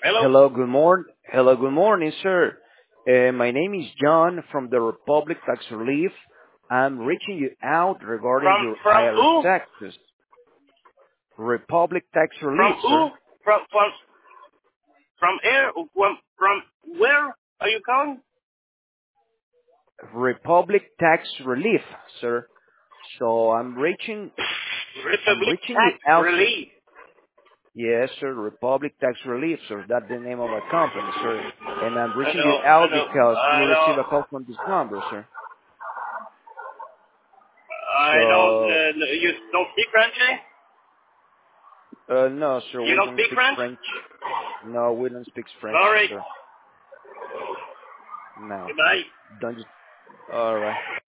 Hello? Hello, good morning, sir. My name is John from the Republic Tax Relief. I'm reaching you out regarding your From IRS who? taxes. Republic Tax From Relief, who? sir. From air? From where are you calling? Republic Tax Relief, sir. So I'm Republic reaching you Tax out, sir. Relief. Yes, sir. Republic Tax Relief, sir. That's the name of our company, sir. And I'm I reaching you know, I out know, because we I know, received a call from this number, sir. I don't, So, you don't speak French, eh? no, sir. You We don't don't speak speak French? French. No, we don't speak French, Sorry. sir. No. Goodbye. Don't you? All right.